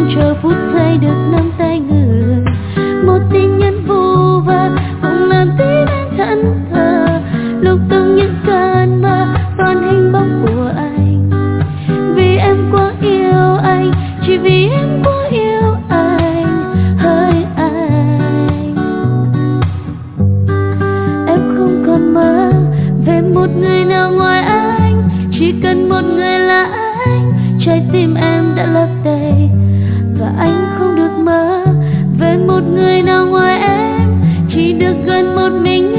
mong chờ phút giây được nắm tay người. Một tình nhân vu vơ cùng làm tim em thẫn thờ, lung tung những cơn mơ toàn hình bóng của anh. Vì em quá yêu anh, chỉ vì em quá yêu anh, hỡi anh. Em không còn mơ về một người nào ngoài anh, chỉ cần một người là anh. Trái tim em đã lấp đầy và anh không được mơ về một người nào ngoài em, chỉ được gần một mình